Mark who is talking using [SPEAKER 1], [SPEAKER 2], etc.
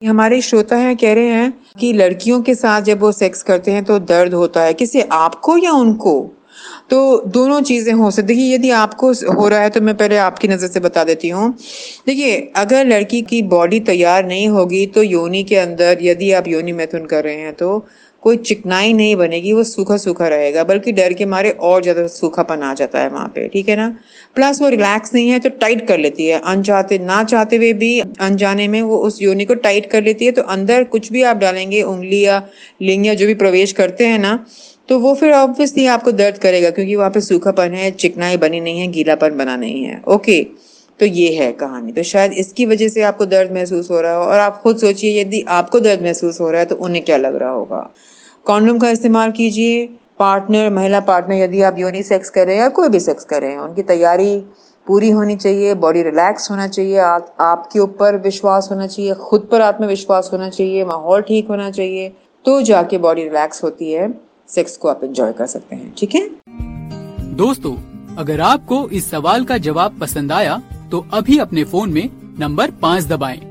[SPEAKER 1] हमारे श्रोता हैं कह रहे हैं कि लड़कियों के साथ जब वो सेक्स करते हैं तो दर्द होता है, किसे, आपको या उनको? तो दोनों चीजें हो सकती। देखिए, यदि आपको हो रहा है तो मैं पहले आपकी नजर से बता देती हूँ। देखिए, अगर लड़की की बॉडी तैयार नहीं होगी तो योनि के अंदर यदि आप योनि मैथुन कर रहे हैं तो कोई चिकनाई नहीं बनेगी, वो सूखा सूखा रहेगा, बल्कि डर के मारे और ज्यादा सूखापन आ जाता है वहां पे, ठीक है ना। प्लस वो रिलैक्स नहीं है तो टाइट कर लेती है, अनचाहते ना चाहते हुए भी अनजाने में वो उस योनि को टाइट कर लेती है। तो अंदर कुछ भी आप डालेंगे, उंगली या लिंग या जो भी प्रवेश करते हैं ना, तो वो फिर ऑब्वियसली आपको दर्द करेगा, क्योंकि वहां पे सूखापन है, चिकनाई बनी नहीं है, गीलापन बना नहीं है। ओके, तो ये है कहानी। तो शायद इसकी वजह से आपको दर्द महसूस हो रहा हो, और आप खुद सोचिए यदि आपको दर्द महसूस हो रहा है तो उन्हें क्या लग रहा होगा। कॉन्डोम का इस्तेमाल कीजिए। पार्टनर, महिला पार्टनर, यदि आप योनि सेक्स कर रहे हैं या कोई भी सेक्स कर रहे हैं, उनकी तैयारी पूरी होनी चाहिए, बॉडी रिलैक्स होना चाहिए, आपके ऊपर विश्वास होना चाहिए, खुद पर आत्मविश्वास होना चाहिए, माहौल ठीक होना चाहिए, तो जाके बॉडी रिलैक्स होती है, सेक्स को आप एंजॉय कर सकते हैं। ठीक है
[SPEAKER 2] दोस्तों, अगर आपको इस सवाल का जवाब पसंद आया तो अभी अपने फोन में नंबर 5 दबाएं।